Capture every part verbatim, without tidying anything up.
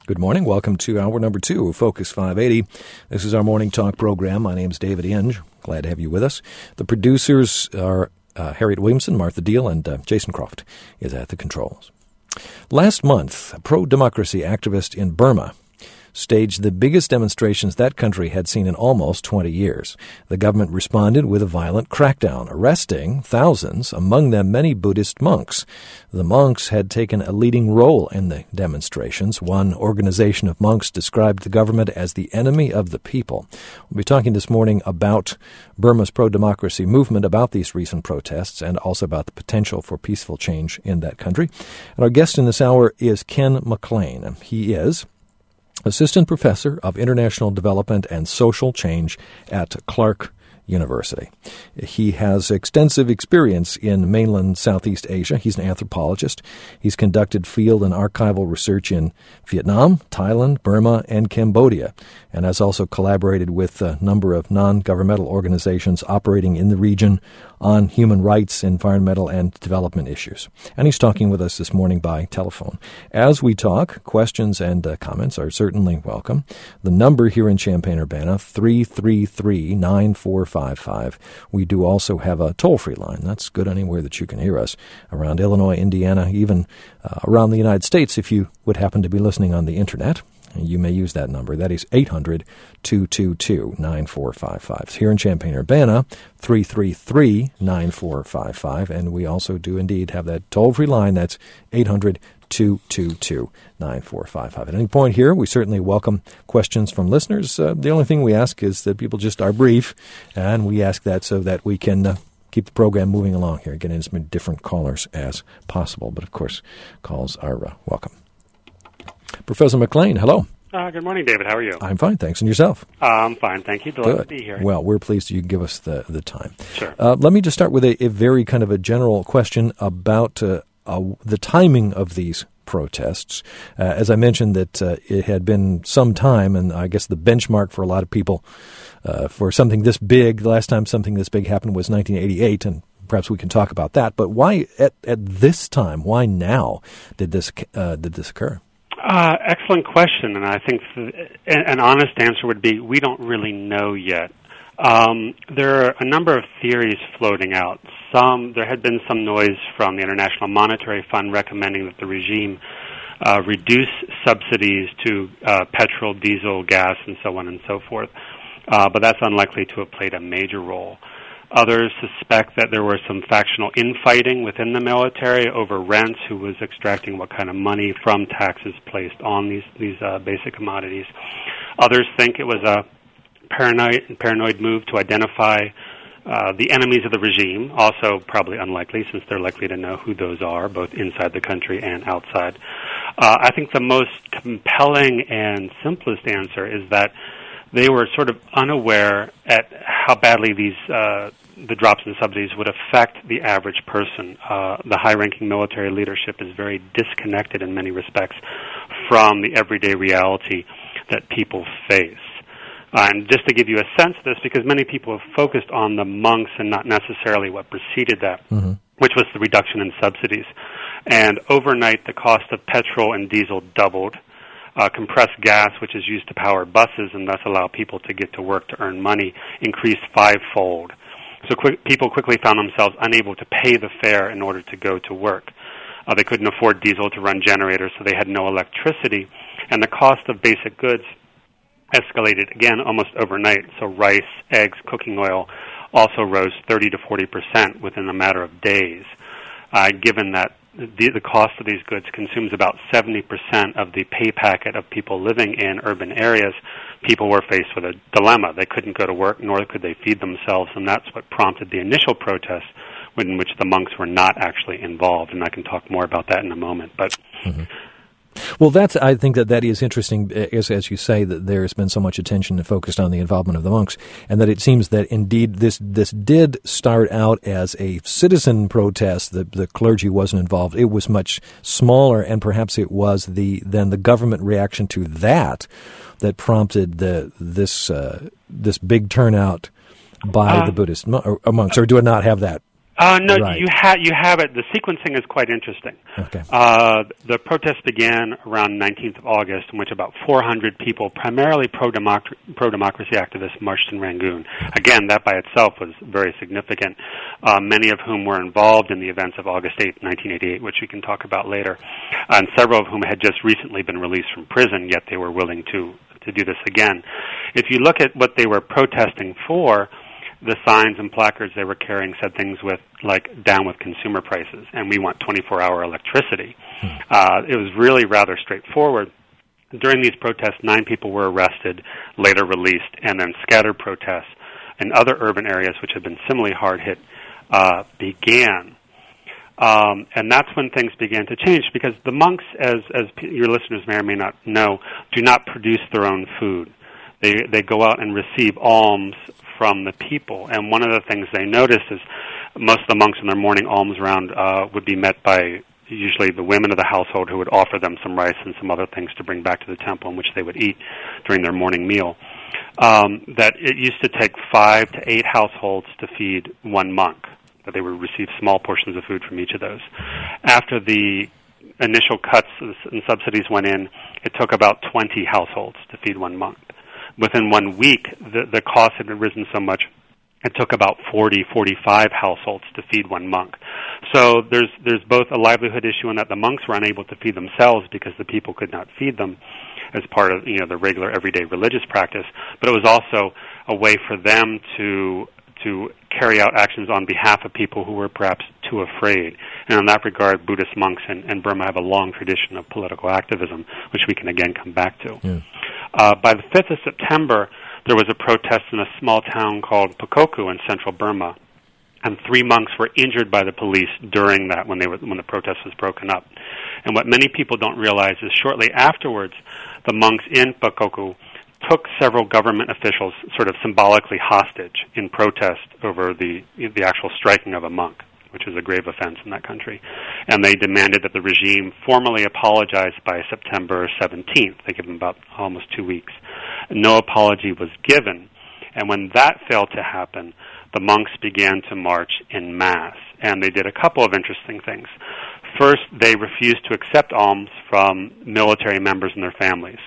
Good morning. Welcome to hour number two of Focus five eighty. This is our morning talk program. My name is David Inge. Glad to have you with us. The producers are uh, Harriet Williamson, Martha Deal, and uh, Jason Croft is at the controls. Last month, a pro-democracy activist in Burma staged the biggest demonstrations that country had seen in almost twenty years. The government responded with a violent crackdown, arresting thousands, among them many Buddhist monks. The monks had taken a leading role in the demonstrations. One organization of monks described the government as the enemy of the people. We'll be talking this morning about Burma's pro-democracy movement, about these recent protests, and also about the potential for peaceful change in that country. And our guest in this hour is Ken McLean. He is Assistant Professor of International Development and Social Change at Clark University. He has extensive experience in mainland Southeast Asia. He's an anthropologist. He's conducted field and archival research in Vietnam, Thailand, Burma, and Cambodia, and has also collaborated with a number of non-governmental organizations operating in the region on human rights, environmental, and development issues. And he's talking with us this morning by telephone. As we talk, questions and uh, comments are certainly welcome. The number here in Champaign-Urbana, three three three, nine four five five. We do also have a toll-free line. That's good anywhere that you can hear us, around Illinois, Indiana, even uh, around the United States if you would happen to be listening on the Internet. You may use that number. That is eight hundred, two two two, nine four five five. Here in Champaign-Urbana, three three three, nine four five five. And we also do indeed have that toll-free line. That's eight hundred, two two two, nine four five five. At any point here, we certainly welcome questions from listeners. Uh, the only thing we ask is that people just are brief, and we ask that so that we can uh, keep the program moving along here, getting as many different callers as possible. But, of course, calls are uh, welcome. Professor McLean, hello. Uh, good morning, David. How are you? I'm fine, thanks. And yourself? Uh, I'm fine, thank you. Delighted Good. to be here. Well, we're pleased you give us the, the time. Sure. Uh, let me just start with a, a very kind of a general question about uh, uh, the timing of these protests. Uh, as I mentioned, that uh, it had been some time, and I guess the benchmark for a lot of people uh, for something this big, the last time something this big happened was nineteen eighty-eight, and perhaps we can talk about that. But why at, at this time, why now did this uh, did this occur? Uh, excellent question, and I think th- an honest answer would be we don't really know yet. Um, there are a number of theories floating out. Some there had been some noise from the International Monetary Fund recommending that the regime uh, reduce subsidies to uh, petrol, diesel, gas, and so on and so forth. Uh, but that's unlikely to have played a major role. Others suspect that there was some factional infighting within the military over rents, who was extracting what kind of money from taxes placed on these these uh, basic commodities. Others think it was a paranoid paranoid move to identify uh, the enemies of the regime, also probably unlikely since they're likely to know who those are, both inside the country and outside. Uh, I think the most compelling and simplest answer is that they were sort of unaware at how badly these uh, the drops in subsidies would affect the average person. Uh, the high-ranking military leadership is very disconnected in many respects from the everyday reality that people face. Uh, and just to give you a sense of this, because many people have focused on the monks and not necessarily what preceded that, mm-hmm. which was the reduction in subsidies. And overnight, the cost of petrol and diesel doubled. Uh, compressed gas, which is used to power buses and thus allow people to get to work to earn money, increased fivefold. So quick, people quickly found themselves unable to pay the fare in order to go to work. Uh, they couldn't afford diesel to run generators, so they had no electricity. And the cost of basic goods escalated again almost overnight. So rice, eggs, cooking oil also rose thirty to forty percent within a matter of days, uh, given that The, the cost of these goods consumes about seventy percent of the pay packet of people living in urban areas. People were faced with a dilemma. They couldn't go to work, nor could they feed themselves, and that's what prompted the initial protests in which the monks were not actually involved, and I can talk more about that in a moment. But mm-hmm. Well, that's, I think that that is interesting, as, as you say, that there's been so much attention focused on the involvement of the monks, and that it seems that indeed this this did start out as a citizen protest. The, the clergy wasn't involved. It was much smaller, and perhaps it was the then the government reaction to that that prompted the this uh, this big turnout by uh, the Buddhist monks, or, or monks, or do it not have that? Uh, no, right. you, ha- you have it. The sequencing is quite interesting. Okay. Uh, the protest began around nineteenth of August, in which about four hundred people, primarily pro-democ- pro-democracy activists, marched in Rangoon. Again, that by itself was very significant, uh, many of whom were involved in the events of August eighth, nineteen eighty-eight, which we can talk about later, and several of whom had just recently been released from prison, yet they were willing to, to do this again. If you look at what they were protesting for, the signs and placards they were carrying said things with like "down with consumer prices" and "we want twenty-four hour electricity." Hmm. Uh, it was really rather straightforward. During these protests, nine people were arrested, later released, and then scattered protests in other urban areas which had been similarly hard hit uh, began. Um, and that's when things began to change, because the monks, as as your listeners may or may not know, do not produce their own food. They they go out and receive alms from the people. And one of the things they noticed is most of the monks in their morning alms round uh, would be met by usually the women of the household who would offer them some rice and some other things to bring back to the temple, in which they would eat during their morning meal. Um, that it used to take five to eight households to feed one monk, that they would receive small portions of food from each of those. After the initial cuts and subsidies went in, it took about twenty households to feed one monk. Within one week, the, the cost had risen so much, it took about forty, forty-five households to feed one monk. So there's there's both a livelihood issue in that the monks were unable to feed themselves because the people could not feed them as part of, you know, the regular everyday religious practice, but it was also a way for them to to carry out actions on behalf of people who were perhaps too afraid. And in that regard, Buddhist monks in, in Burma have a long tradition of political activism, which we can again come back to. Yeah. Uh, by the fifth of September, there was a protest in a small town called Pakoku in central Burma, and three monks were injured by the police during that, when they were when the protest was broken up. And what many people don't realize is shortly afterwards, the monks in Pakoku took several government officials sort of symbolically hostage in protest over the the actual striking of a monk, which is a grave offense in that country. And they demanded that the regime formally apologize by September seventeenth. They gave them about almost two weeks. No apology was given. And when that failed to happen, the monks began to march en masse. And they did a couple of interesting things. First, they refused to accept alms from military members and their families,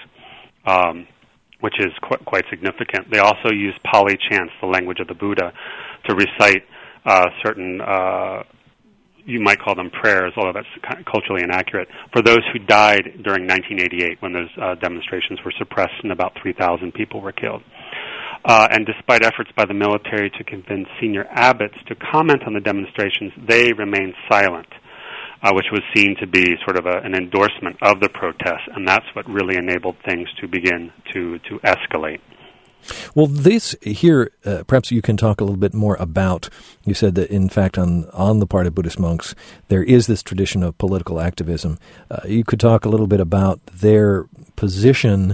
um, which is qu- quite significant. They also used Pali chants, the language of the Buddha, to recite uh, certain, uh, you might call them prayers, although that's kind of culturally inaccurate, for those who died during nineteen eighty-eight when those uh, demonstrations were suppressed and about three thousand people were killed. Uh, and despite efforts by the military to convince senior abbots to comment on the demonstrations, they remained silent, uh, which was seen to be sort of a, an endorsement of the protests, and that's what really enabled things to begin to, to escalate. Well, this here, uh, perhaps you can talk a little bit more about, you said that, in fact, on, on the part of Buddhist monks, there is this tradition of political activism. Uh, you could talk a little bit about their position,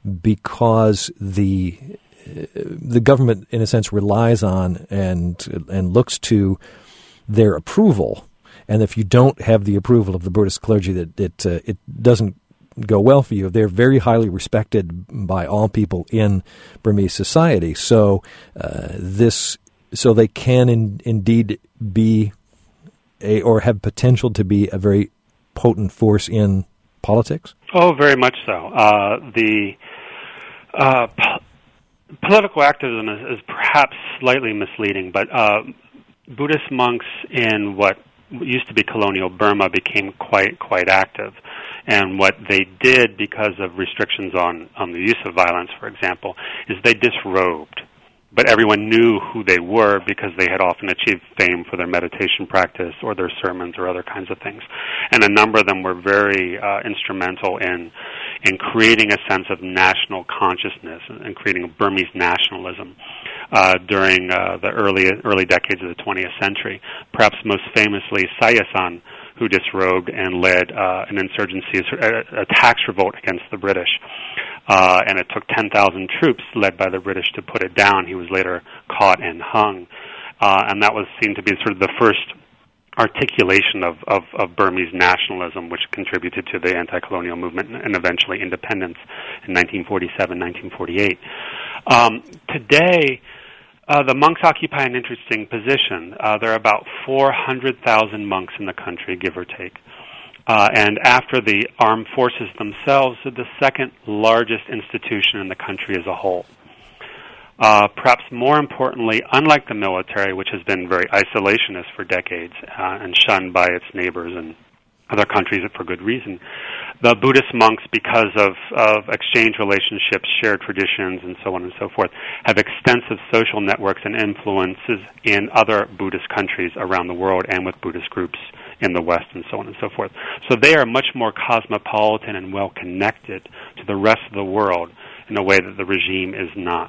because the the government, in a sense, relies on and and looks to their approval. And if you don't have the approval of the Buddhist clergy, that it uh, it doesn't go well for you. They're very highly respected by all people in Burmese society. So uh, this, so they can in, indeed be a, or have potential to be a very potent force in politics. Oh, very much so. Uh, the uh, po- political activism is, is perhaps slightly misleading, but uh, Buddhist monks in what used to be colonial Burma became quite quite active. And what they did, because of restrictions on, on the use of violence, for example, is they disrobed. But everyone knew who they were because they had often achieved fame for their meditation practice or their sermons or other kinds of things. And a number of them were very uh, instrumental in in creating a sense of national consciousness and creating a Burmese nationalism uh, during uh, the early early decades of the twentieth century. Perhaps most famously, Sayasan, who disrobed and led uh, an insurgency, a, a tax revolt against the British. Uh, and it took ten thousand troops led by the British to put it down. He was later caught and hung. Uh, and that was seen to be sort of the first articulation of, of, of Burmese nationalism, which contributed to the anti-colonial movement and eventually independence in nineteen forty-seven, nineteen forty-eight. Um, today, Uh, the monks occupy an interesting position. Uh, there are about four hundred thousand monks in the country, give or take. Uh, and after the armed forces themselves, they're the second largest institution in the country as a whole. Uh, perhaps more importantly, unlike the military, which has been very isolationist for decades uh, and shunned by its neighbors and other countries for good reason, the Buddhist monks, because of, of exchange relationships, shared traditions, and so on and so forth, have extensive social networks and influences in other Buddhist countries around the world and with Buddhist groups in the West and so on and so forth. So they are much more cosmopolitan and well-connected to the rest of the world in a way that the regime is not.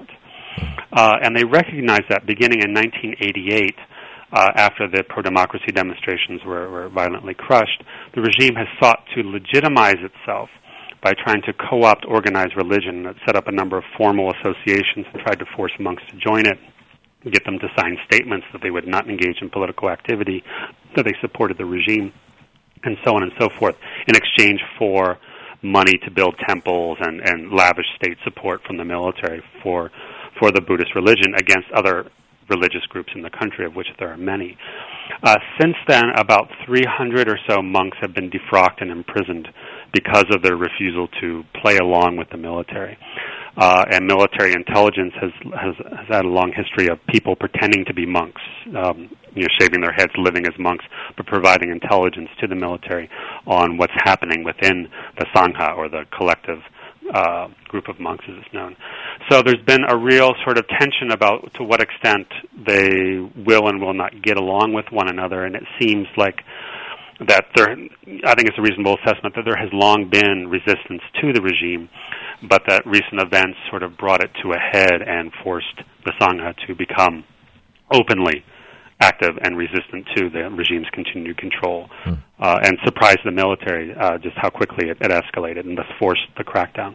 Uh, and they recognize that beginning in nineteen eighty-eight, uh, after the pro-democracy demonstrations were, were violently crushed, the regime has sought to legitimize itself by trying to co-opt organized religion. It set up a number of formal associations and tried to force monks to join it, get them to sign statements that they would not engage in political activity, that they supported the regime, and so on and so forth, in exchange for money to build temples and, and lavish state support from the military for for the Buddhist religion against other religious groups in the country, of which there are many. Uh, since then, about three hundred or so monks have been defrocked and imprisoned because of their refusal to play along with the military. Uh, and military intelligence has, has has had a long history of people pretending to be monks, um, you know, shaving their heads, living as monks, but providing intelligence to the military on what's happening within the Sangha, or the collective uh, group of monks, as it's known. So there's been a real sort of tension about to what extent they will and will not get along with one another, and it seems like that there, I think it's a reasonable assessment that there has long been resistance to the regime, but that recent events sort of brought it to a head and forced the Sangha to become openly active and resistant to the regime's continued control, hmm. uh, and surprised the military uh, just how quickly it, it escalated and thus forced the crackdown.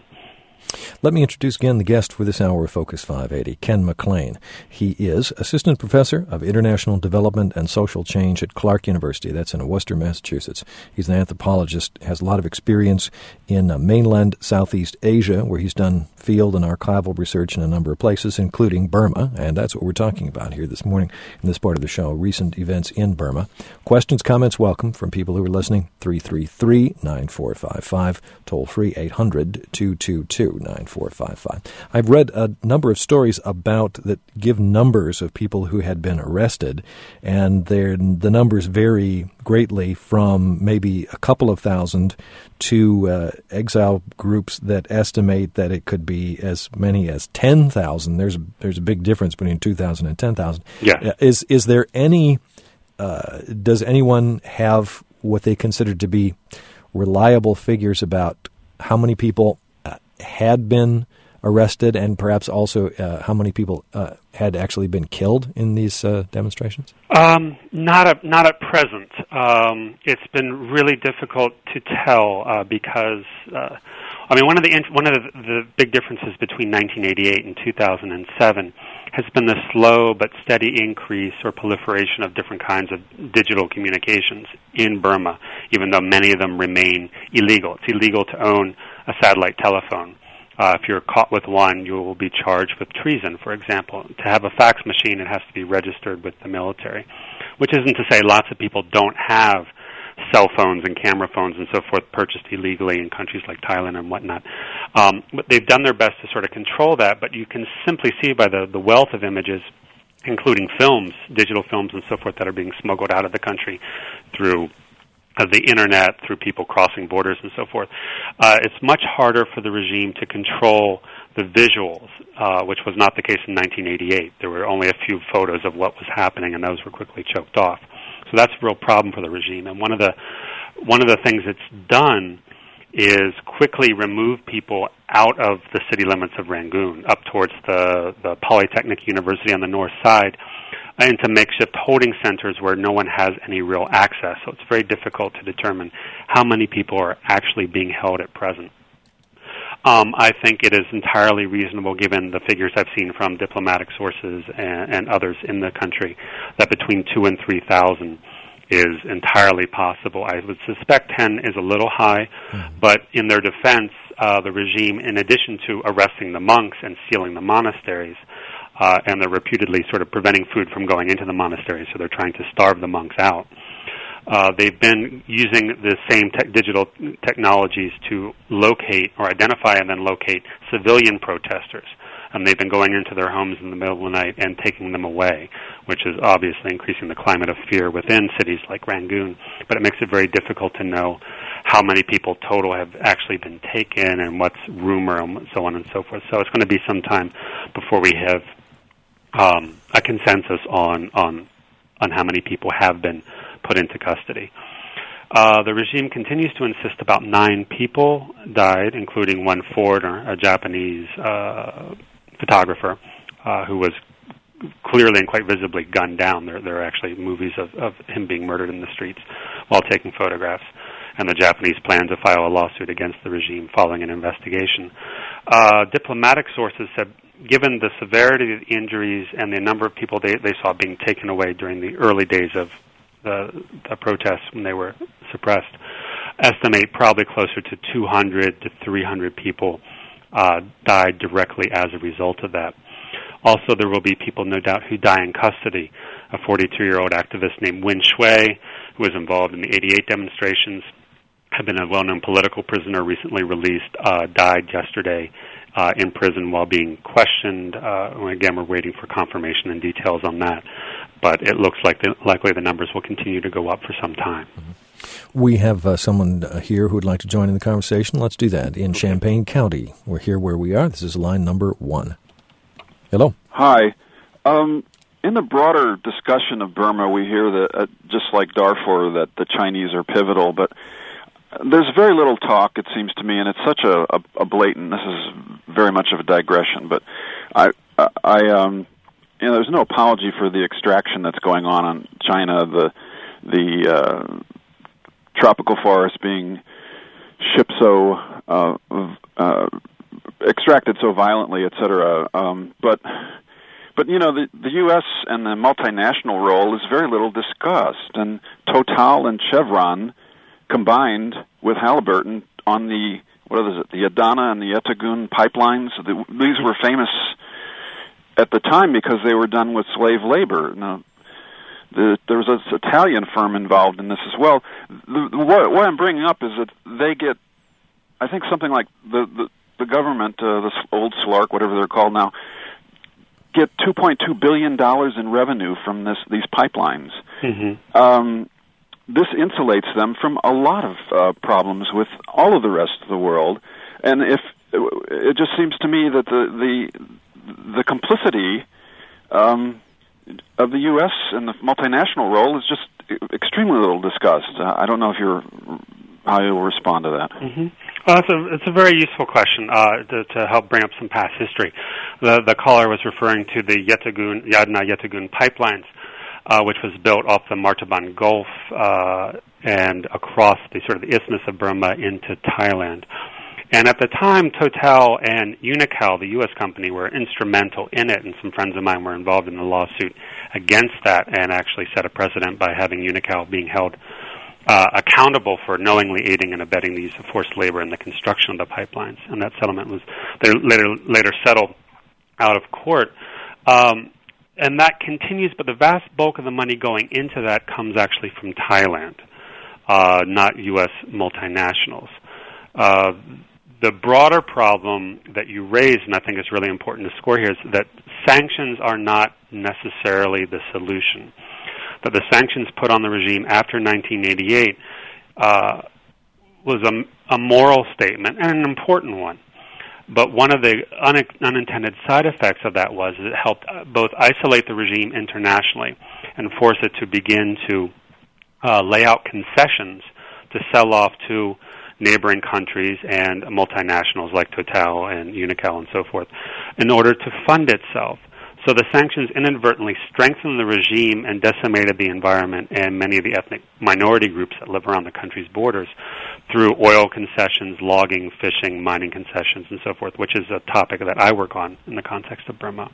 Let me introduce again the guest for this hour of Focus five eighty, Ken McLean. He is Assistant Professor of International Development and Social Change at Clark University. That's in Worcester, Massachusetts. He's an anthropologist, has a lot of experience in uh, mainland Southeast Asia, where he's done field and archival research in a number of places, including Burma, and that's what we're talking about here this morning in this part of the show, recent events in Burma. Questions, comments, welcome from people who are listening, three three three, nine four five five, toll free eight hundred, two two two, nine four five five. I've read a number of stories about that give numbers of people who had been arrested, and the numbers vary greatly from maybe a couple of thousand to uh, exile groups that estimate that it could be as many as ten thousand. There's there's a big difference between two thousand and ten thousand. Yeah. Uh, is is there any? Uh, does anyone have what they consider to be reliable figures about how many people uh, had been arrested, and perhaps also uh, how many people uh, had actually been killed in these uh, demonstrations? Um, not at, not at present. Um, it's been really difficult to tell uh, because, uh, I mean, one of the one of the, the big differences between nineteen eighty-eight and two thousand seven has been the slow but steady increase or proliferation of different kinds of digital communications in Burma, even though many of them remain illegal. It's illegal to own a satellite telephone. Uh, if you're caught with one, you will be charged with treason, for example. To have a fax machine, it has to be registered with the military, which isn't to say lots of people don't have cell phones and camera phones and so forth purchased illegally in countries like Thailand and whatnot. Um, but they've done their best to sort of control that, but you can simply see by the, the wealth of images, including films, digital films and so forth, that are being smuggled out of the country through of the internet, through people crossing borders and so forth. Uh, it's much harder for the regime to control the visuals, uh, which was not the case in nineteen eighty-eight. There were only a few photos of what was happening, and those were quickly choked off. So that's a real problem for the regime. And one of the one of the things it's done is quickly remove people out of the city limits of Rangoon, up towards the, the Polytechnic University on the north side, into makeshift holding centers where no one has any real access. So it's very difficult to determine how many people are actually being held at present. Um, I think it is entirely reasonable, given the figures I've seen from diplomatic sources and, and others in the country, that between two and three thousand is entirely possible. I would suspect ten is a little high, mm-hmm. but in their defense, uh, the regime, in addition to arresting the monks and sealing the monasteries, uh, and they're reputedly sort of preventing food from going into the monastery, so they're trying to starve the monks out. Uh, they've been using the same te- digital technologies to locate or identify and then locate civilian protesters. And they've been going into their homes in the middle of the night and taking them away, which is obviously increasing the climate of fear within cities like Rangoon. But it makes it very difficult to know how many people total have actually been taken and what's rumor and so on and so forth. So it's going to be some time before we have um, a consensus on, on, on how many people have been put into custody. Uh, the regime continues to insist about nine people died, including one foreigner, a Japanese uh, photographer, uh, who was clearly and quite visibly gunned down. There, there are actually movies of, of him being murdered in the streets while taking photographs. And the Japanese plan to file a lawsuit against the regime following an investigation. Uh, diplomatic sources said, given the severity of the injuries and the number of people they, they saw being taken away during the early days of The, the protests when they were suppressed, estimate probably closer to two hundred to three hundred people uh, died directly as a result of that. Also, there will be people, no doubt, who die in custody. A forty-two-year-old activist named Wen Shui, who was involved in the eighty-eight demonstrations, had been a well-known political prisoner recently released, uh, died yesterday uh, in prison while being questioned. Uh, again, we're waiting for confirmation and details on that. But it looks like the, likely the numbers will continue to go up for some time. Mm-hmm. We have uh, someone uh, here who would like to join in the conversation. Let's do that. In Champaign County, we're here where we are. This is line number one. Hello. Hi. Um, in the broader discussion of Burma, we hear that, uh, just like Darfur, that the Chinese are pivotal, but there's very little talk, it seems to me, and it's such a, a, a blatant, this is very much of a digression, but I, I, I um, you know, there's no apology for the extraction that's going on in China, the the uh, tropical forest being shipped so, uh, uh, extracted so violently, et cetera. Um, but, but you know, the, the U S and the multinational role is very little discussed, and Total and Chevron combined with Halliburton on the, what is it, the Adana and the Yetagun pipelines. The, these were famous at the time because they were done with slave labor. Now, the, there was this Italian firm involved in this as well. The, the, what, what I'm bringing up is that they get, I think something like the, the, the government, uh, this old SLARC, whatever they're called now, get two point two billion dollars in revenue from this these pipelines. Mm-hmm. Um, this insulates them from a lot of uh, problems with all of the rest of the world. And if it just seems to me that the the the complicity um, of the U S and the multinational role is just extremely little discussed. Uh, I don't know if you're how you'll respond to that. Mm-hmm. Well, it's a it's a very useful question uh, to, to help bring up some past history. The the caller was referring to the Yetagun Yadna Yetagun pipelines, uh, which was built off the Martaban Gulf uh, and across the sort of the Isthmus of Burma into Thailand. And at the time, Total and Unocal, the U S company, were instrumental in it, and some friends of mine were involved in the lawsuit against that and actually set a precedent by having Unocal being held uh, accountable for knowingly aiding and abetting the use of forced labor in the construction of the pipelines. And that settlement was later, later settled out of court. Um, and that continues, but the vast bulk of the money going into that comes actually from Thailand, uh, not U S multinationals. Uh, The broader problem that you raised, and I think it's really important to score here, is that sanctions are not necessarily the solution. That the sanctions put on the regime after nineteen eighty-eight uh, was a, a moral statement, and an important one. But one of the un- unintended side effects of that was it helped both isolate the regime internationally and force it to begin to uh, lay out concessions to sell off to neighboring countries and multinationals like Total and Unocal and so forth in order to fund itself. So the sanctions inadvertently strengthened the regime and decimated the environment and many of the ethnic minority groups that live around the country's borders through oil concessions, logging, fishing, mining concessions, and so forth, which is a topic that I work on in the context of Burma.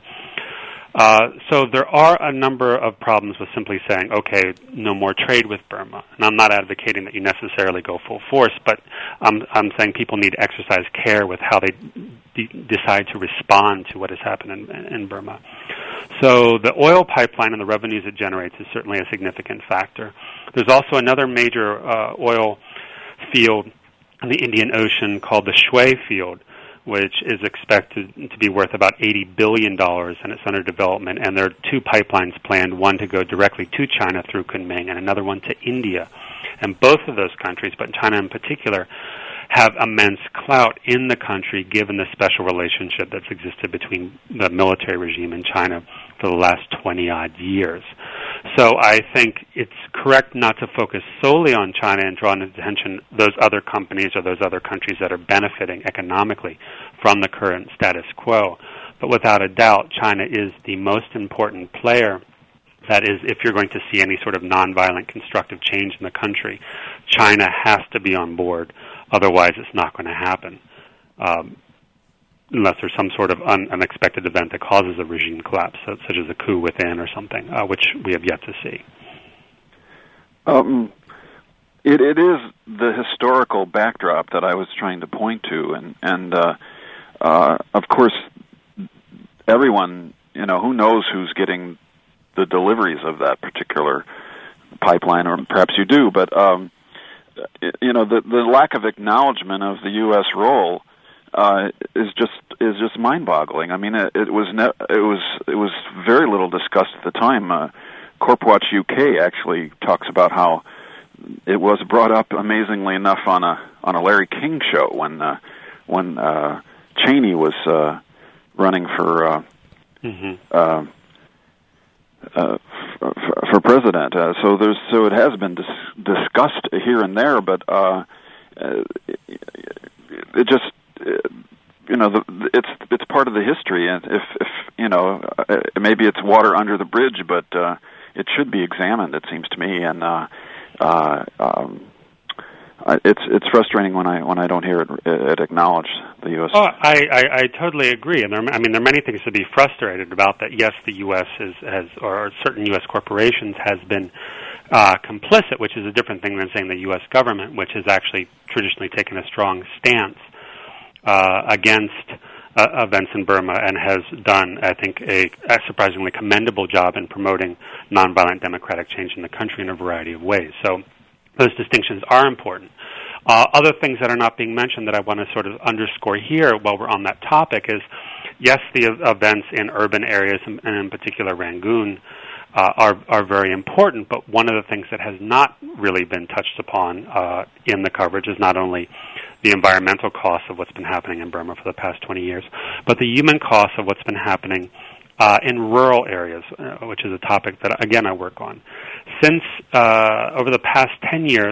Uh, so there are a number of problems with simply saying, okay, no more trade with Burma. And I'm not advocating that you necessarily go full force, but I'm, I'm saying people need to exercise care with how they de- decide to respond to what has happened in, in Burma. So the oil pipeline and the revenues it generates is certainly a significant factor. There's also another major uh, oil field in the Indian Ocean called the Shui field, which is expected to be worth about eighty billion dollars, and it's under development. And there are two pipelines planned, one to go directly to China through Kunming and another one to India. And both of those countries, but China in particular, have immense clout in the country given the special relationship that's existed between the military regime in China for the last twenty-odd years. So I think it's correct not to focus solely on China and draw attention those other companies or those other countries that are benefiting economically from the current status quo. But without a doubt, China is the most important player. That is, if you're going to see any sort of nonviolent constructive change in the country, China has to be on board. Otherwise, it's not going to happen, um, unless there's some sort of un- unexpected event that causes a regime collapse, such as a coup within or something, uh, which we have yet to see. Um, it, it is the historical backdrop that I was trying to point to, and, and uh, uh, of course, everyone, you know, who knows who's getting the deliveries of that particular pipeline, or perhaps you do, but um, you know, the the lack of acknowledgement of the U S role uh, is just is just mind-boggling. I mean, it, it was ne- it was it was very little discussed at the time. Uh, Corpwatch U K actually talks about how it was brought up, amazingly enough, on a on a Larry King show when uh, when uh, Cheney was uh, running for. Uh, mm-hmm. uh, Uh, for, for president, uh, so there's so it has been dis- discussed here and there, but uh, it, it just it, you know the, it's it's part of the history, and if if you know uh, maybe it's water under the bridge, but uh, it should be examined. It seems to me, and uh, uh, um, it's it's frustrating when I when I don't hear it, it acknowledged. The U S. Oh, I, I, I totally agree, and there, I mean there are many things to be frustrated about. That yes, the U S is, has, or certain U S corporations has been uh, complicit, which is a different thing than saying the U S government, which has actually traditionally taken a strong stance uh, against uh, events in Burma and has done, I think, a, a surprisingly commendable job in promoting nonviolent democratic change in the country in a variety of ways. So those distinctions are important. Uh, other things that are not being mentioned that I want to sort of underscore here while we're on that topic is, yes, the events in urban areas, and in particular Rangoon, uh, are are very important, but one of the things that has not really been touched upon uh, in the coverage is not only the environmental costs of what's been happening in Burma for the past twenty years, but the human costs of what's been happening uh, in rural areas, uh, which is a topic that, again, I work on. Since uh, over the past ten years,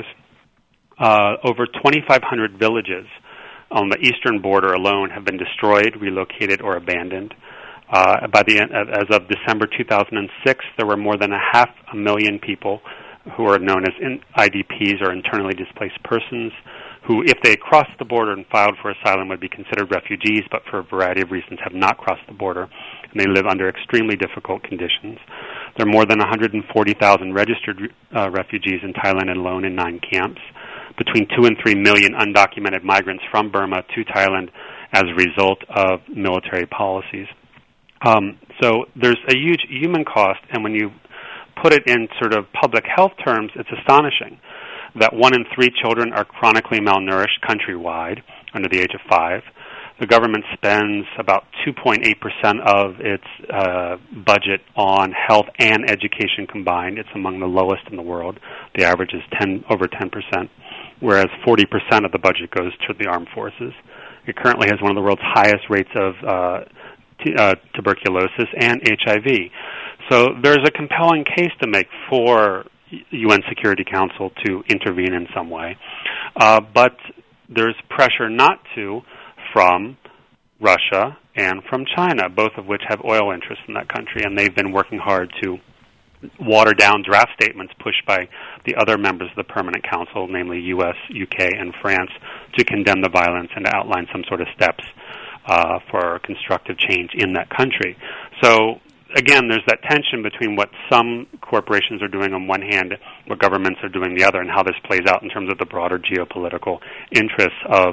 Uh, over twenty-five hundred villages on the eastern border alone have been destroyed, relocated, or abandoned. Uh, by the end, as of December two thousand six, there were more than a half a million people who are known as in I D Ps, or internally displaced persons, who, if they crossed the border and filed for asylum, would be considered refugees, but for a variety of reasons have not crossed the border, and they live under extremely difficult conditions. There are more than one hundred forty thousand registered uh, refugees in Thailand alone in nine camps. Between two and three million undocumented migrants from Burma to Thailand as a result of military policies. Um, so there's a huge human cost, and when you put it in sort of public health terms, it's astonishing that one in three children are chronically malnourished countrywide under the age of five. The government spends about two point eight percent of its uh, budget on health and education combined. It's among the lowest in the world. The average is ten over ten percent. Whereas forty percent of the budget goes to the armed forces. It currently has one of the world's highest rates of uh, t- uh, tuberculosis and H I V. So there's a compelling case to make for U N Security Council to intervene in some way. Uh, but there's pressure not to from Russia and from China, both of which have oil interests in that country, and they've been working hard to water down draft statements pushed by the other members of the Permanent Council, namely U S, U K, and France, to condemn the violence and to outline some sort of steps uh, for constructive change in that country. So, again, there's that tension between what some corporations are doing on one hand, what governments are doing the other, and how this plays out in terms of the broader geopolitical interests of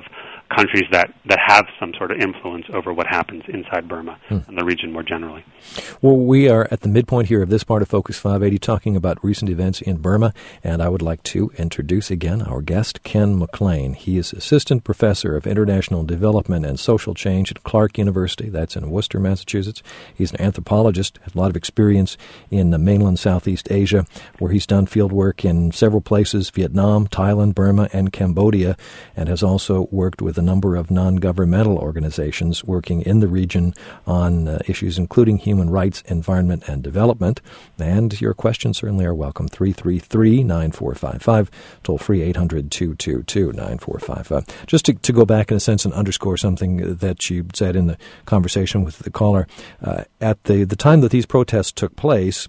countries that, that have some sort of influence over what happens inside Burma hmm. and the region more generally. Well, we are at the midpoint here of this part of Focus five eighty, talking about recent events in Burma, and I would like to introduce again our guest, Ken McLean. He is Assistant Professor of International Development and Social Change at Clark University. That's in Worcester, Massachusetts. He's an anthropologist, has a lot of experience in the mainland Southeast Asia, where he's done field work in several places, Vietnam, Thailand, Burma, and Cambodia, and has also worked with a number of non-governmental organizations working in the region on uh, issues including human rights, environment, and development. And your questions certainly are welcome. three three three, nine four five five, toll free eight hundred, two two two, nine four five five. Just to, to go back in a sense and underscore something that you said in the conversation with the caller, uh, at the, the time that these protests took place,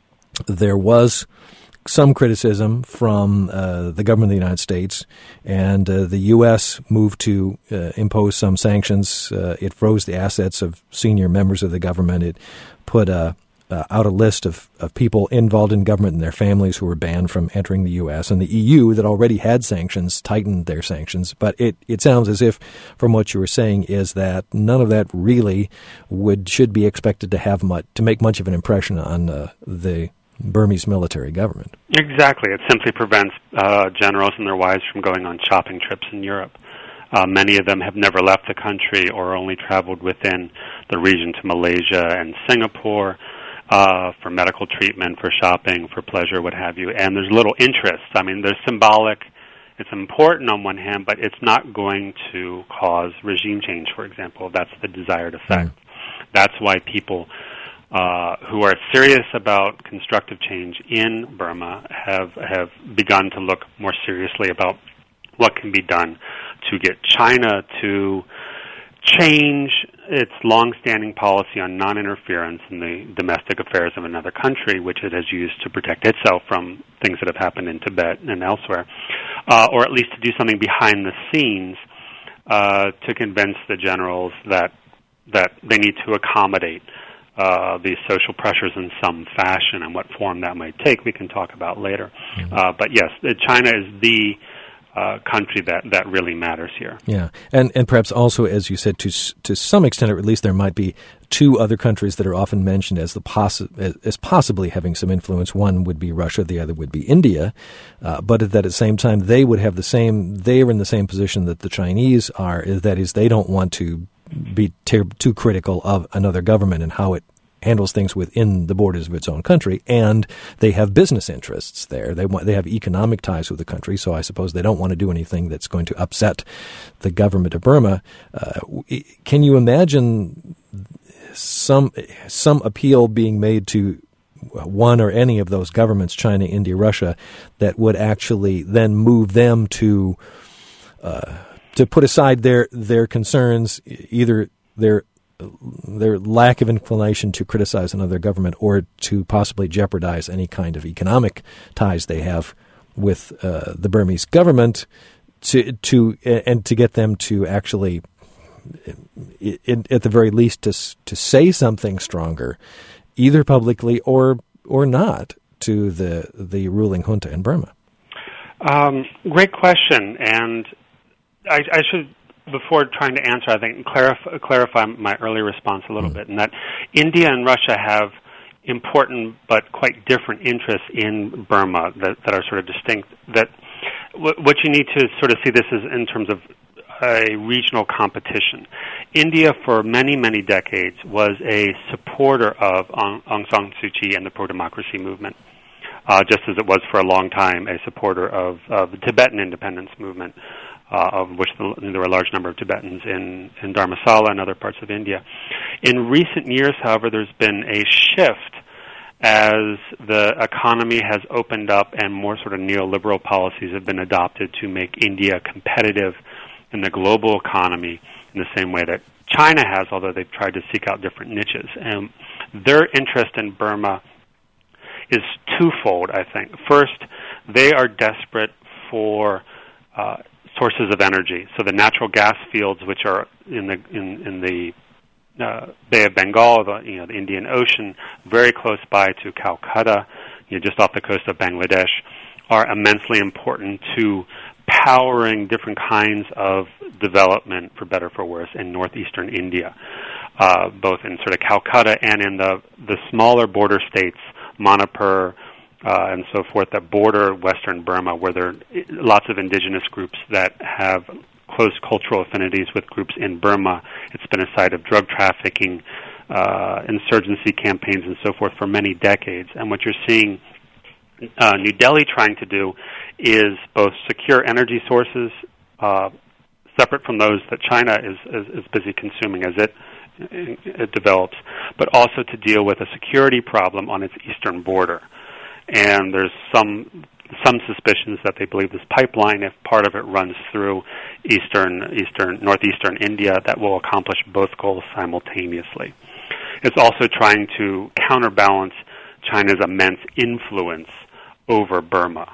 there was some criticism from uh, the government of the United States, and uh, the U S moved to uh, impose some sanctions. Uh, it froze the assets of senior members of the government. It put uh, uh, out a list of, of people involved in government and their families who were banned from entering the U S. And the E U, that already had sanctions, tightened their sanctions. But it, it sounds as if, from what you were saying, is that none of that really would should be expected to have much to make much of an impression on uh, the Burmese military government. Exactly. It simply prevents uh, generals and their wives from going on shopping trips in Europe. Uh, many of them have never left the country or only traveled within the region to Malaysia and Singapore uh, for medical treatment, for shopping, for pleasure, what have you. And there's little interest. I mean, there's symbolic. It's important on one hand, but it's not going to cause regime change, for example. That's the desired effect. Mm. That's why people Uh, who are serious about constructive change in Burma have have begun to look more seriously about what can be done to get China to change its long-standing policy on non-interference in the domestic affairs of another country, which it has used to protect itself from things that have happened in Tibet and elsewhere, uh, or at least to do something behind the scenes uh, to convince the generals that that they need to accommodate Uh, these social pressures in some fashion, and what form that might take we can talk about later. Mm-hmm. Uh, but yes, China is the uh, country that, that really matters here. Yeah, and and perhaps also, as you said, to to some extent, or at least there might be two other countries that are often mentioned as the possi- as, as possibly having some influence. One would be Russia, the other would be India, uh, but that at the same time they would have the same. They are in the same position that the Chinese are. That is, they don't want to be ter- too critical of another government and how it handles things within the borders of its own country, and they have business interests there. They want, they have economic ties with the country, so I suppose they don't want to do anything that's going to upset the government of Burma. Uh, can you imagine some some appeal being made to one or any of those governments, China, India, Russia, that would actually then move them to uh, to put aside their their concerns, either their their lack of inclination to criticize another government or to possibly jeopardize any kind of economic ties they have with uh, the Burmese government, to to and to get them to actually, in, at the very least, to to say something stronger, either publicly or or not, to the the ruling junta in Burma. Um, great question, and I, I should, before trying to answer, I think clarify, clarify my earlier response a little mm. bit, in that India and Russia have important but quite different interests in Burma that, that are sort of distinct. That w- what you need to sort of see this is in terms of a regional competition. India, for many, many decades, was a supporter of Aung, Aung San Suu Kyi and the pro-democracy movement, uh, just as it was for a long time a supporter of, of the Tibetan independence movement, Uh, of which the, there were a large number of Tibetans in, in Dharamsala and other parts of India. In recent years, however, there's been a shift as the economy has opened up and more sort of neoliberal policies have been adopted to make India competitive in the global economy in the same way that China has, although they've tried to seek out different niches. And their interest in Burma is twofold, I think. First, they are desperate for uh, sources of energy. So the natural gas fields, which are in the in, in the uh, Bay of Bengal, the, you know, the Indian Ocean, very close by to Calcutta, you know, just off the coast of Bangladesh, are immensely important to powering different kinds of development, for better or for worse, in northeastern India, uh, both in sort of Calcutta and in the, the smaller border states, Manipur, uh, and so forth, that border western Burma, where there are lots of indigenous groups that have close cultural affinities with groups in Burma. It's been a site of drug trafficking, uh, insurgency campaigns, and so forth for many decades. And what you're seeing uh, New Delhi trying to do is both secure energy sources uh, separate from those that China is, is, is busy consuming as it, it develops, but also to deal with a security problem on its eastern border. And there's some some suspicions that they believe this pipeline, if part of it runs through eastern, eastern, northeastern India, that will accomplish both goals simultaneously. It's also trying to counterbalance China's immense influence over Burma.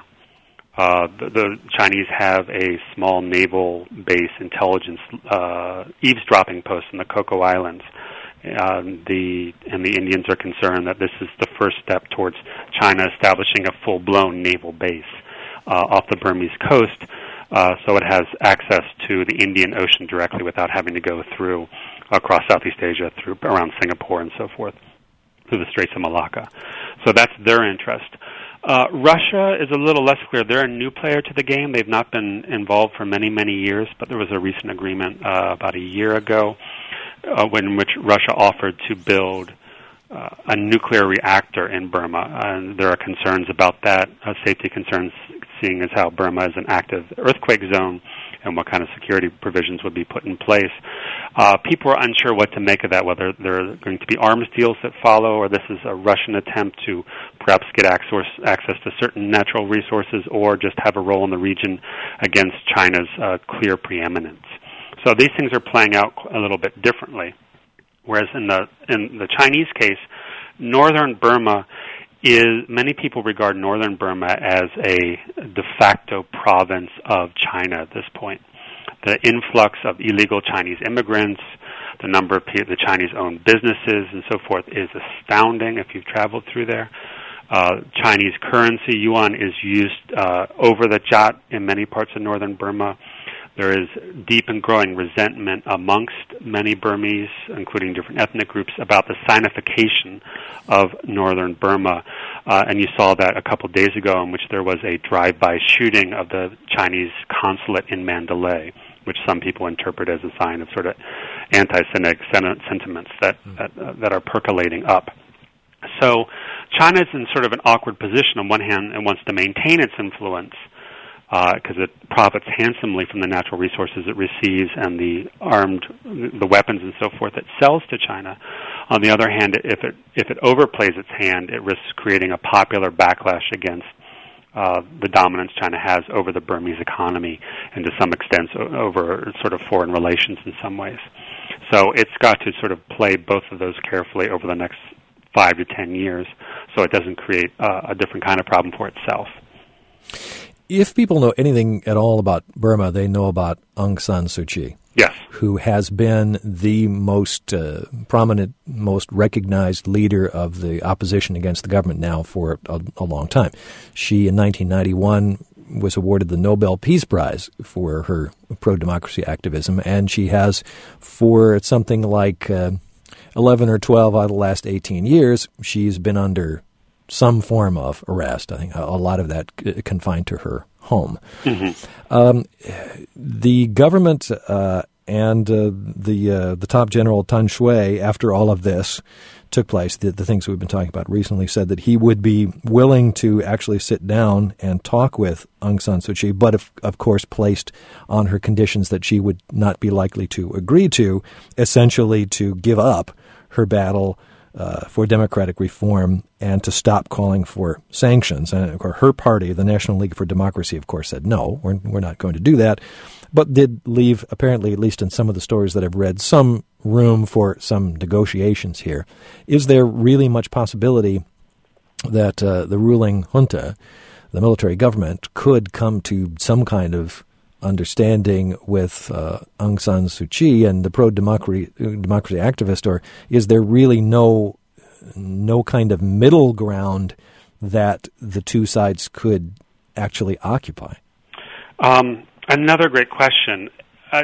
Uh, the, the Chinese have a small naval base intelligence uh, eavesdropping post in the Coco Islands. Uh, the and the Indians are concerned that this is the first step towards China establishing a full-blown naval base uh, off the Burmese coast, uh, so it has access to the Indian Ocean directly without having to go through across Southeast Asia, through around Singapore and so forth, through the Straits of Malacca. So that's their interest. Uh, Russia is a little less clear. They're a new player to the game. They've not been involved for many, many years, but there was a recent agreement uh, about a year ago uh, in which Russia offered to build uh, a nuclear reactor in Burma. And there are concerns about that, uh, safety concerns, seeing as how Burma is an active earthquake zone and what kind of security provisions would be put in place. Uh, people are unsure what to make of that, whether there are going to be arms deals that follow, or this is a Russian attempt to perhaps get access, access to certain natural resources, or just have a role in the region against China's uh, clear preeminence. So these things are playing out a little bit differently. Whereas in the in the Chinese case, northern Burma is, many people regard northern Burma as a de facto province of China at this point. The influx of illegal Chinese immigrants, the number of people, the Chinese-owned businesses and so forth is astounding if you've traveled through there. Uh, Chinese currency, yuan, is used uh, over the jat in many parts of northern Burma. There is deep and growing resentment amongst many Burmese, including different ethnic groups, about the Sinification of northern Burma. Uh, and you saw that a couple days ago, in which there was a drive-by shooting of the Chinese consulate in Mandalay, which some people interpret as a sign of sort of anti-Semitic sentiments that, that, uh, that are percolating up. So China's in sort of an awkward position. On one hand, it wants to maintain its influence, because uh, it profits handsomely from the natural resources it receives and the armed, the weapons and so forth it sells to China. On the other hand, if it if it overplays its hand, it risks creating a popular backlash against uh, the dominance China has over the Burmese economy and to some extent over sort of foreign relations in some ways. So it's got to sort of play both of those carefully over the next five to ten years so it doesn't create uh, a different kind of problem for itself. If people know anything at all about Burma, they know about Aung San Suu Kyi. Yes. Who has been the most uh, prominent, most recognized leader of the opposition against the government now for a, a long time. She, in nineteen ninety-one, was awarded the Nobel Peace Prize for her pro-democracy activism, and she has, for something like uh, eleven or twelve out of the last eighteen years, she's been under some form of arrest. I think a lot of that confined to her home. Mm-hmm. Um, the government uh, and uh, the uh, the top general Tan Shui, after all of this took place, the, the things we've been talking about recently, said that he would be willing to actually sit down and talk with Aung San Suu Kyi, but of, of course placed on her conditions that she would not be likely to agree to, essentially to give up her battle Uh, for democratic reform and to stop calling for sanctions. And of course, her party, the National League for Democracy, of course, said, no, we're, we're not going to do that, but did leave, apparently, at least in some of the stories that I've read, some room for some negotiations here. Is there really much possibility that uh, the ruling junta, the military government, could come to some kind of understanding with uh, Aung San Suu Kyi and the pro-democracy democracy activist, or is there really no no kind of middle ground that the two sides could actually occupy? Um, Another great question. Uh,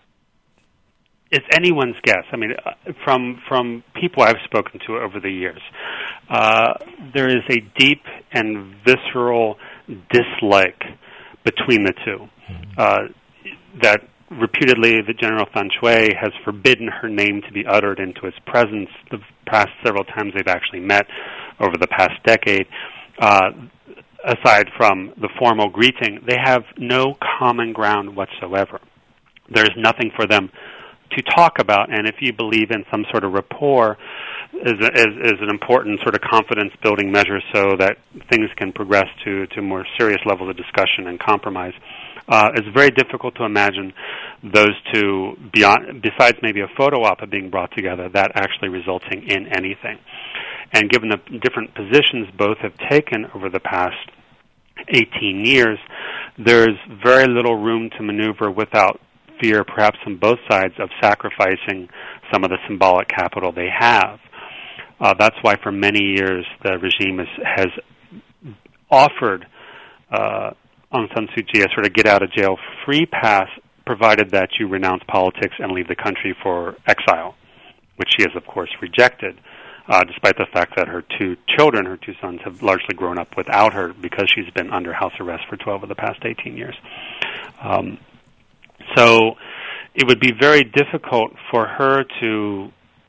it's anyone's guess. I mean, uh, from from people I've spoken to over the years, uh, there is a deep and visceral dislike between the two. Uh, that reputedly, the General Fan Shui has forbidden her name to be uttered into his presence the past several times they've actually met over the past decade. Uh, aside from the formal greeting, they have no common ground whatsoever. There's nothing for them to talk about, and if you believe in some sort of rapport is, is, is an important sort of confidence-building measure so that things can progress to, to more serious levels of discussion and compromise, uh, it's very difficult to imagine those two, beyond, besides maybe a photo op being brought together, that actually resulting in anything. And given the different positions both have taken over the past eighteen years, there's very little room to maneuver without fear, perhaps on both sides, of sacrificing some of the symbolic capital they have. Uh, that's why for many years the regime has, has offered uh, Aung San Suu Kyi a sort of get-out-of-jail-free pass, provided that you renounce politics and leave the country for exile, which she has, of course, rejected, uh, despite the fact that her two children, her two sons, have largely grown up without her because she's been under house arrest for twelve of the past eighteen years. Um, So it would be very difficult for her to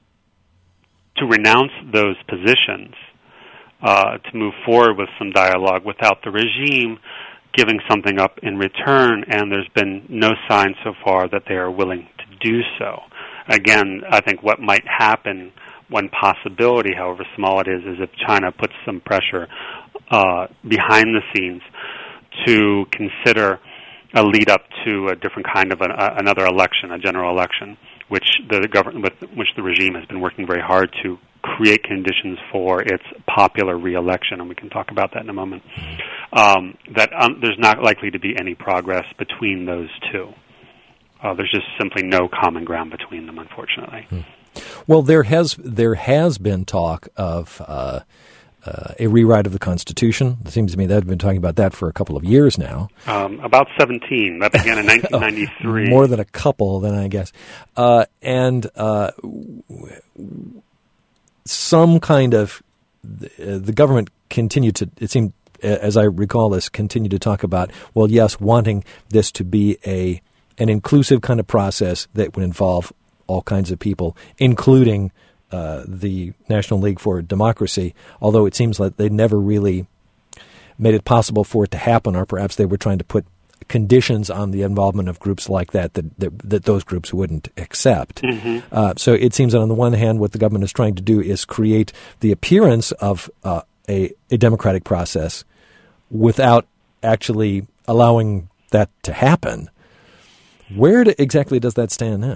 to renounce those positions, uh, to move forward with some dialogue without the regime giving something up in return, and there's been no sign so far that they are willing to do so. Again, I think what might happen, one possibility, however small it is, is if China puts some pressure uh, behind the scenes to consider a lead up to a different kind of an, uh, another election, a general election, which the government, with which the regime has been working very hard to create conditions for its popular re-election, and we can talk about that in a moment. Um, that um, there's not likely to be any progress between those two. Uh, there's just simply no common ground between them, unfortunately. Well, there has there has been talk of Uh Uh, a rewrite of the Constitution. It seems to me that I've been talking about that for a couple of years now. Um, about seventeen. That began in nineteen ninety-three. Oh, more than a couple, then, I guess. Uh, and uh, some kind of, uh, the government continued to, it seemed, as I recall this, continued to talk about, well, yes, wanting this to be a an inclusive kind of process that would involve all kinds of people, including Uh, the National League for Democracy, although it seems like they never really made it possible for it to happen, or perhaps they were trying to put conditions on the involvement of groups like that that, that, that those groups wouldn't accept. Mm-hmm. Uh, so it seems that on the one hand, what the government is trying to do is create the appearance of uh, a, a democratic process without actually allowing that to happen. Where do, exactly does that stand now?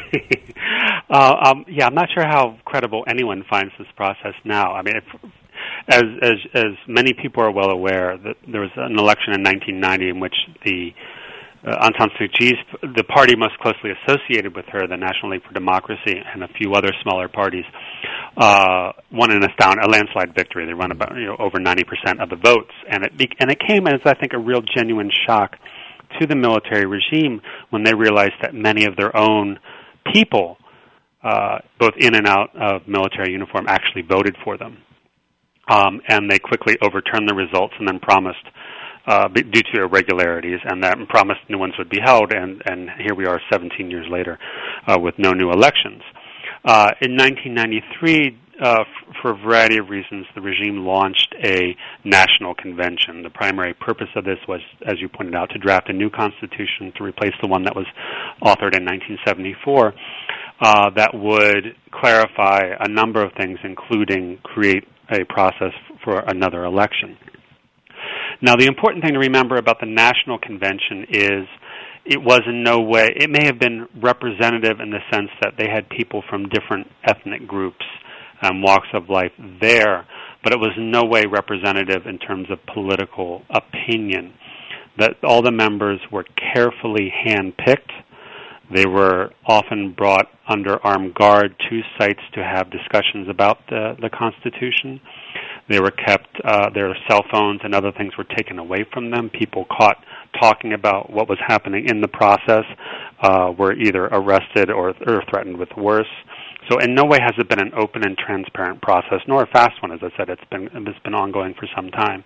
Uh, um, yeah, I'm not sure how credible anyone finds this process now. I mean, if, as as as many people are well aware, that there was an election in nineteen ninety in which the uh, Aung San Suu Kyi's the party most closely associated with her, the National League for Democracy, and a few other smaller parties, uh, won an astound a landslide victory. They won about you know over ninety percent of the votes, and it be, and it came as I think a real genuine shock to the military regime when they realized that many of their own people, Uh, both in and out of military uniform, actually voted for them. Um, and they quickly overturned the results and then promised, uh, due to irregularities, and that and promised new ones would be held, and, and here we are seventeen years later uh, with no new elections. Uh, in nineteen ninety-three, uh, f- for a variety of reasons, the regime launched a national convention. The primary purpose of this was, as you pointed out, to draft a new constitution to replace the one that was authored in nineteen seventy-four. Uh, that would clarify a number of things, including create a process f- for another election. Now, the important thing to remember about the National Convention is it was in no way, it may have been representative in the sense that they had people from different ethnic groups and walks of life there, but it was in no way representative in terms of political opinion. That all the members were carefully hand-picked. They were often brought under armed guard to sites to have discussions about the, the Constitution. They were kept, uh, their cell phones and other things were taken away from them. People caught talking about what was happening in the process uh, were either arrested or, or threatened with worse. So in no way has it been an open and transparent process, nor a fast one. As I said, it's been it's been ongoing for some time.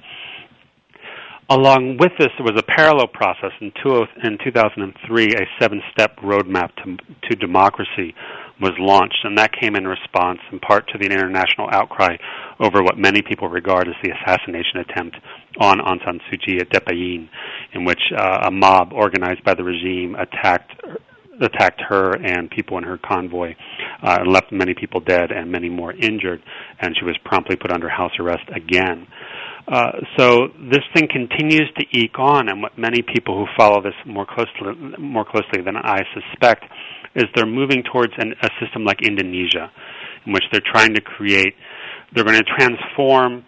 Along with this, there was a parallel process in, two, in two thousand three. A seven-step roadmap to, to democracy was launched, and that came in response in part to the international outcry over what many people regard as the assassination attempt on Aung San Suu Kyi at Depayin, in which uh, a mob organized by the regime attacked attacked her and people in her convoy uh, and left many people dead and many more injured, and she was promptly put under house arrest again. Uh, so this thing continues to eke on, and what many people who follow this more closely, more closely than I suspect, is they're moving towards an, a system like Indonesia, in which they're trying to create, they're going to transform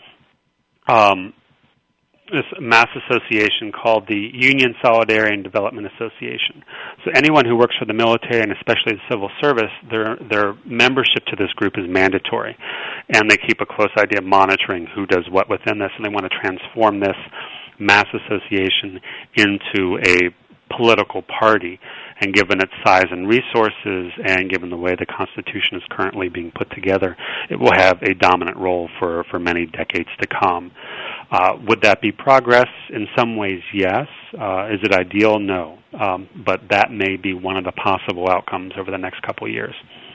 um, this mass association called the Union Solidarity and Development Association. So anyone who works for the military, and especially the civil service, their their membership to this group is mandatory. And they keep a close idea of monitoring who does what within this, and they want to transform this mass association into a political party. And given its size and resources, and given the way the Constitution is currently being put together, it will have a dominant role for, for many decades to come. Uh, would that be progress? In some ways, yes. Uh, is it ideal? No. Um, but that may be one of the possible outcomes over the next couple of years.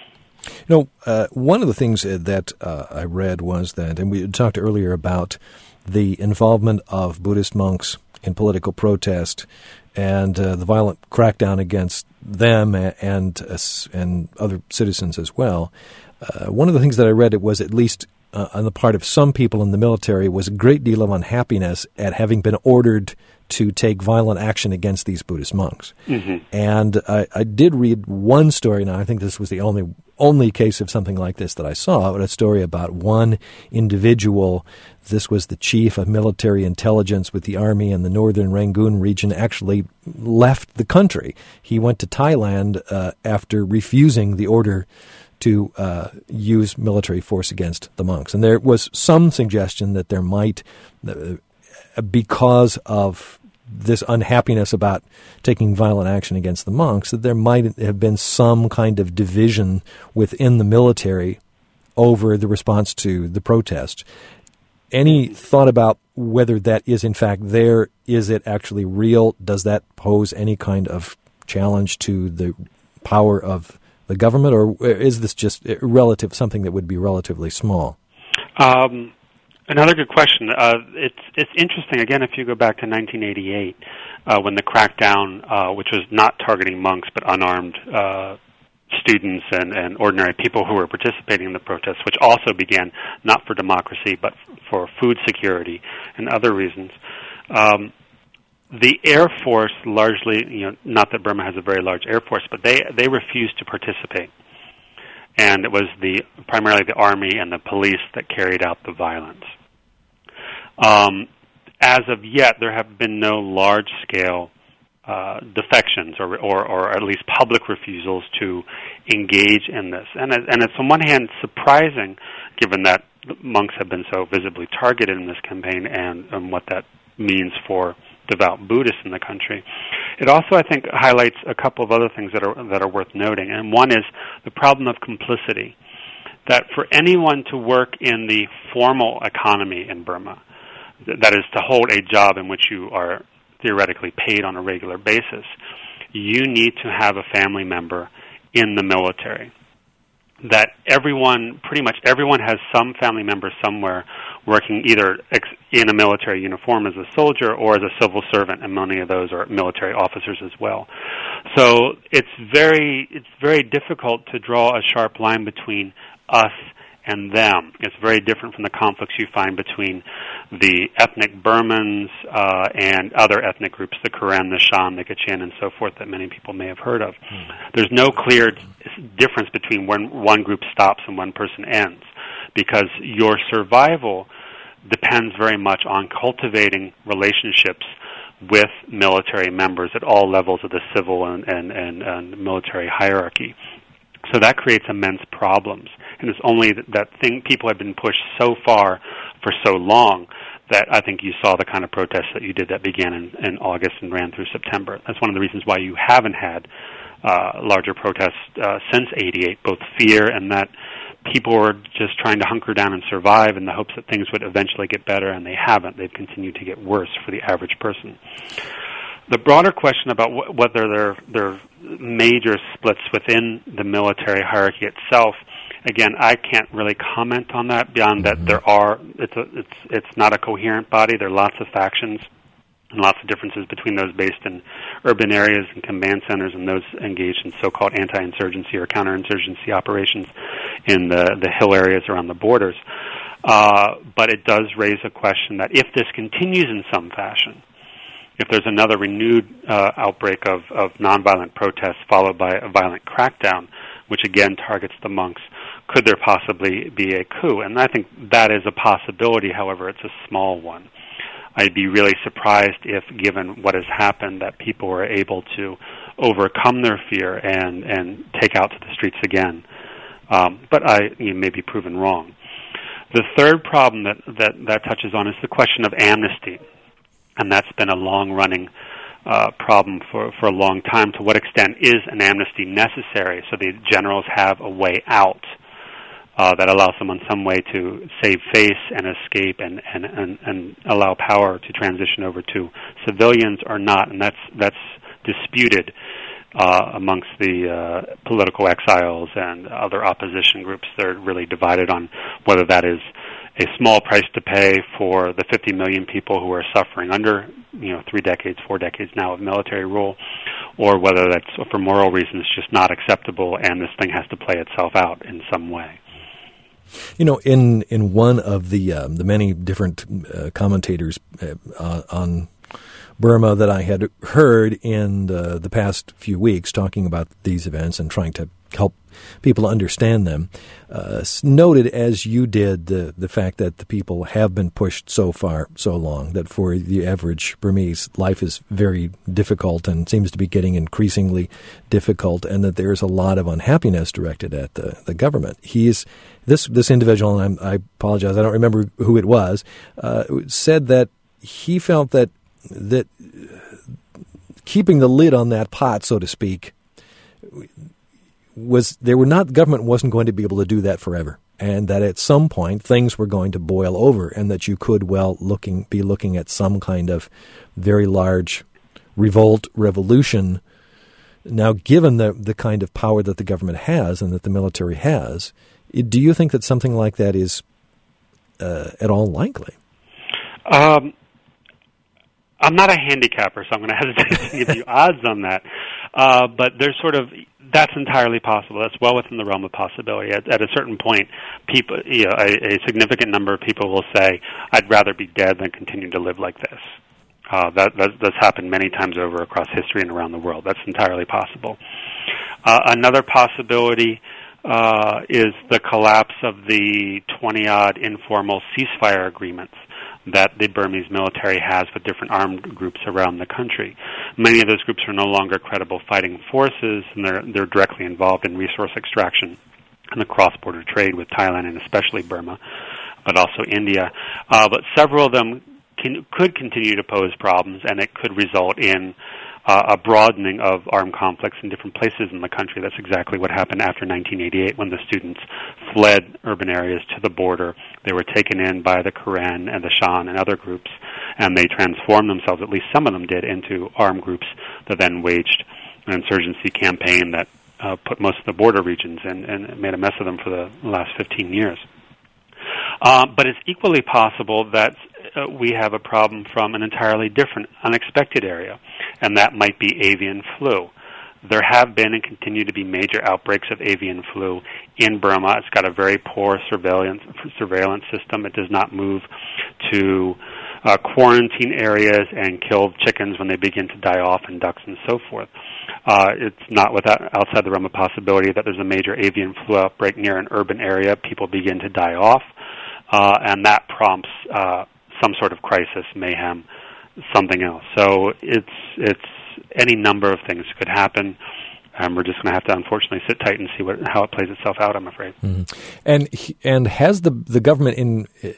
You know, uh, one of the things that uh, I read was that, and we talked earlier about the involvement of Buddhist monks in political protest and uh, the violent crackdown against them and uh, and other citizens as well. Uh, one of the things that I read, it was at least uh, on the part of some people in the military, was a great deal of unhappiness at having been ordered to take violent action against these Buddhist monks. Mm-hmm. And I, I did read one story. Now, I think this was the only only case of something like this that I saw, a story about one individual. This was the chief of military intelligence with the army in the northern Rangoon region, actually left the country. He went to Thailand uh, after refusing the order to uh, use military force against the monks. And there was some suggestion that there might, uh, because of this unhappiness about taking violent action against the monks, that there might have been some kind of division within the military over the response to the protest. Any thought about whether that is in fact there? Is it actually real? Does that pose any kind of challenge to the power of the government, or is this just relative, something that would be relatively small? Um, another good question. Uh, it's it's interesting. Again, if you go back to nineteen eighty-eight, uh, when the crackdown, uh, which was not targeting monks but unarmed uh, students and, and ordinary people who were participating in the protests, which also began not for democracy but for food security and other reasons. Um, the Air Force largely, you know, not that Burma has a very large Air Force, but they they refused to participate. And it was the primarily the Army and the police that carried out the violence. Um, as of yet, there have been no large-scale uh, defections or, or, or at least public refusals to engage in this. And, it, and it's on one hand surprising, given that monks have been so visibly targeted in this campaign and, and what that means for devout Buddhists in the country. It also, I think, highlights a couple of other things that are that are worth noting. And one is the problem of complicity. That for anyone to work in the formal economy in Burma, that is to hold a job in which you are theoretically paid on a regular basis, you need to have a family member in the military. That everyone, pretty much everyone has some family member somewhere working either ex- in a military uniform as a soldier or as a civil servant, and many of those are military officers as well. So it's very, it's very difficult to draw a sharp line between us and them. It's very different from the conflicts you find between the ethnic Burmans uh, and other ethnic groups, the Karen, the Shan, the Kachin, and so forth, that many people may have heard of. Mm. There's no clear difference between when one group stops and one person ends, because your survival depends very much on cultivating relationships with military members at all levels of the civil and, and, and, and military hierarchy. So that creates immense problems. And it's only that thing, people have been pushed so far for so long that I think you saw the kind of protests that you did that began in, in August and ran through September. That's one of the reasons why you haven't had uh, larger protests uh, since eighty-eight, both fear and that people were just trying to hunker down and survive in the hopes that things would eventually get better, and they haven't. They've continued to get worse for the average person. The broader question about wh- whether there, there are major splits within the military hierarchy itself, again, I can't really comment on that beyond that there are, it's, a, it's, it's not a coherent body. There are lots of factions and lots of differences between those based in urban areas and command centers and those engaged in so-called anti-insurgency or counterinsurgency operations in the, the hill areas around the borders. Uh, but it does raise a question that if this continues in some fashion, if there's another renewed uh, outbreak of, of nonviolent protests followed by a violent crackdown, which again targets the monks, could there possibly be a coup? And I think that is a possibility. However, it's a small one. I'd be really surprised if, given what has happened, that people were able to overcome their fear and, and take out to the streets again. Um, but I you know, may be proven wrong. The third problem that, that that touches on is the question of amnesty. And that's been a long-running uh, problem for, for a long time. To what extent is an amnesty necessary so the generals have a way out uh, that allows them in some way to save face and escape and, and, and, and allow power to transition over to civilians or not? And that's, that's disputed uh, amongst the uh, political exiles and other opposition groups. They're really divided on whether that is a small price to pay for the fifty million people who are suffering under, you know, three decades, four decades now of military rule, or whether that's for moral reasons just not acceptable and this thing has to play itself out in some way. You know, in in one of the um, the many different uh, commentators uh, on Burma that I had heard in the, the past few weeks talking about these events and trying to help people understand them, uh, noted, as you did, the, the fact that the people have been pushed so far, so long, that for the average Burmese, life is very difficult and seems to be getting increasingly difficult, and that there's a lot of unhappiness directed at the, the government. He's this this individual, and I'm, I apologize, I don't remember who it was, uh, said that he felt that that keeping the lid on that pot, so to speak, was there were not the government wasn't going to be able to do that forever, and that at some point things were going to boil over, and that you could well looking be looking at some kind of very large revolt, revolution. Now, given the the kind of power that the government has and that the military has, do you think that something like that is uh, at all likely? Um. I'm not a handicapper, so I'm going to hesitate to give you odds on that. Uh, but there's sort of, that's entirely possible. That's well within the realm of possibility. At, at a certain point, people, you know, a, a significant number of people will say, I'd rather be dead than continue to live like this. Uh, that, that, that's happened many times over across history and around the world. That's entirely possible. Uh, another possibility uh, is the collapse of the twenty-odd informal ceasefire agreements that the Burmese military has with different armed groups around the country. Many of those groups are no longer credible fighting forces, and they're, they're directly involved in resource extraction and the cross-border trade with Thailand and especially Burma, but also India. Uh, but several of them can, could continue to pose problems, and it could result in Uh, a broadening of armed conflicts in different places in the country. That's exactly what happened after nineteen eighty-eight when the students fled urban areas to the border. They were taken in by the Karen and the Shan and other groups, and they transformed themselves, at least some of them did, into armed groups that then waged an insurgency campaign that uh, put most of the border regions in and made a mess of them for the last fifteen years. Uh, but it's equally possible that uh, we have a problem from an entirely different, unexpected area, and that might be avian flu. There have been and continue to be major outbreaks of avian flu in Burma. It's got a very poor surveillance surveillance system. It does not move to uh, quarantine areas and kill chickens when they begin to die off, and ducks and so forth. Uh, it's not without outside the realm of possibility that there's a major avian flu outbreak near an urban area. People begin to die off, uh, and that prompts uh, some sort of crisis, mayhem, something else. So it's it's any number of things could happen. Um, we're just going to have to, unfortunately, sit tight and see what how it plays itself out, I'm afraid. Mm-hmm. And and has the the government in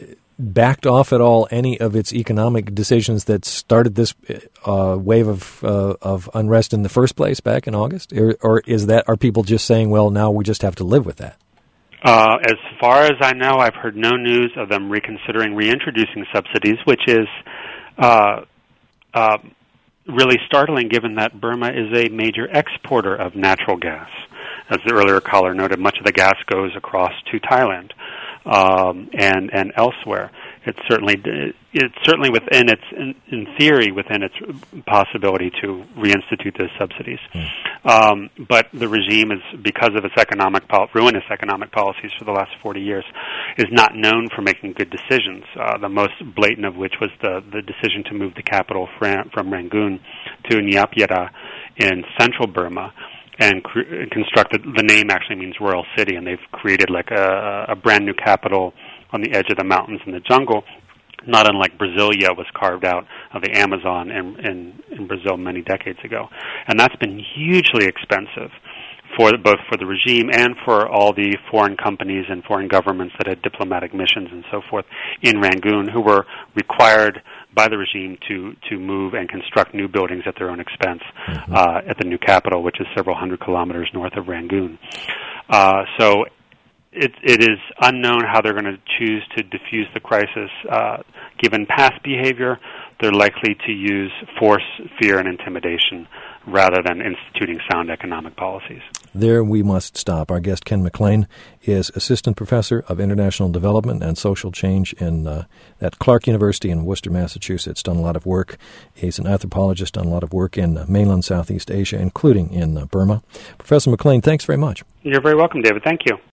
backed off at all any of its economic decisions that started this uh, wave of uh, of unrest in the first place back in August? Or, or is that are people just saying, well, now we just have to live with that? Uh, as far as I know, I've heard no news of them reconsidering reintroducing subsidies, which is uh, uh, really startling given that Burma is a major exporter of natural gas. As the earlier caller noted, much of the gas goes across to Thailand um, and and elsewhere. It's certainly it's certainly within its in, in theory within its possibility to reinstitute those subsidies. Mm. Um, but the regime is, because of its economic pol- ruinous economic policies for the last forty years, is not known for making good decisions. Uh, the most blatant of which was the the decision to move the capital from, from Rangoon to Nyapyera in central Burma. And cr- constructed, the name actually means royal city, and they've created like a, a brand new capital on the edge of the mountains in the jungle, not unlike Brasilia was carved out of the Amazon in, in, in Brazil many decades ago. And that's been hugely expensive for the, both for the regime and for all the foreign companies and foreign governments that had diplomatic missions and so forth in Rangoon, who were required by the regime to, to move and construct new buildings at their own expense mm-hmm. uh, at the new capital, which is several hundred kilometers north of Rangoon. Uh, so it, it is unknown how they're going to choose to diffuse the crisis. Uh, given past behavior, they're likely to use force, fear, and intimidation rather than instituting sound economic policies. There we must stop. Our guest, Ken McLean, is Assistant Professor of International Development and Social Change in uh, at Clark University in Worcester, Massachusetts. Done a lot of work. He's an anthropologist, done a lot of work in uh, mainland Southeast Asia, including in uh, Burma. Professor McLean, thanks very much. You're very welcome, David. Thank you.